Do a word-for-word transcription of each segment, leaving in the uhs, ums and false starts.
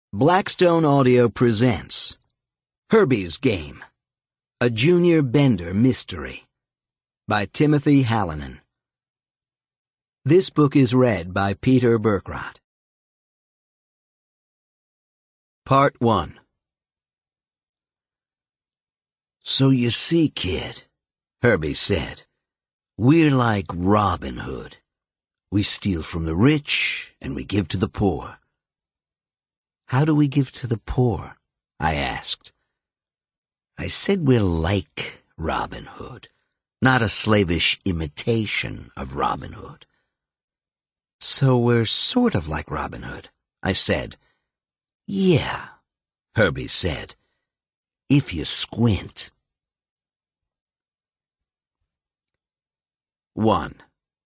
Blackstone Audio presents Herbie's Game, a Junior Bender Mystery by Timothy Hallinan. This book is read by Peter Berkrot. Part one. "So you see, kid," Herbie said, "we're like Robin Hood. We steal from the rich and we give to the poor." "How do we give to the poor?" I asked. "I said we're like Robin Hood, not a slavish imitation of Robin Hood." "So we're sort of like Robin Hood," I said. "Yeah," Herbie said, "if you squint." One.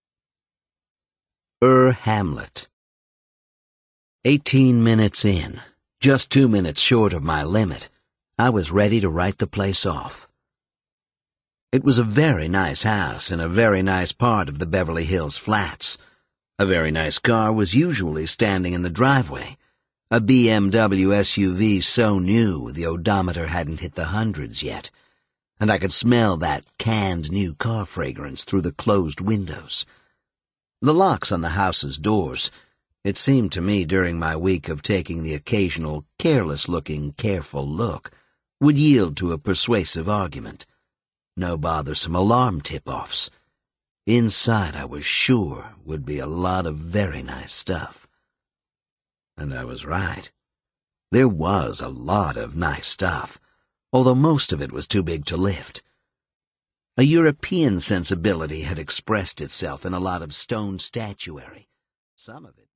Ur Hamlet. Eighteen minutes in, just two minutes short of my limit, I was ready to write the place off. It was a very nice house in a very nice part of the Beverly Hills Flats. A very nice car was usually standing in the driveway, a B M W S U V so new the odometer hadn't hit the hundreds yet, and I could smell that canned new car fragrance through the closed windows. The locks on the house's doors, it seemed to me during my week of taking the occasional careless-looking, careful look, would yield to a persuasive argument. No bothersome alarm tip-offs. Inside, I was sure, would be a lot of very nice stuff. And I was right. There was a lot of nice stuff, although most of it was too big to lift. A European sensibility had expressed itself in a lot of stone statuary, some of it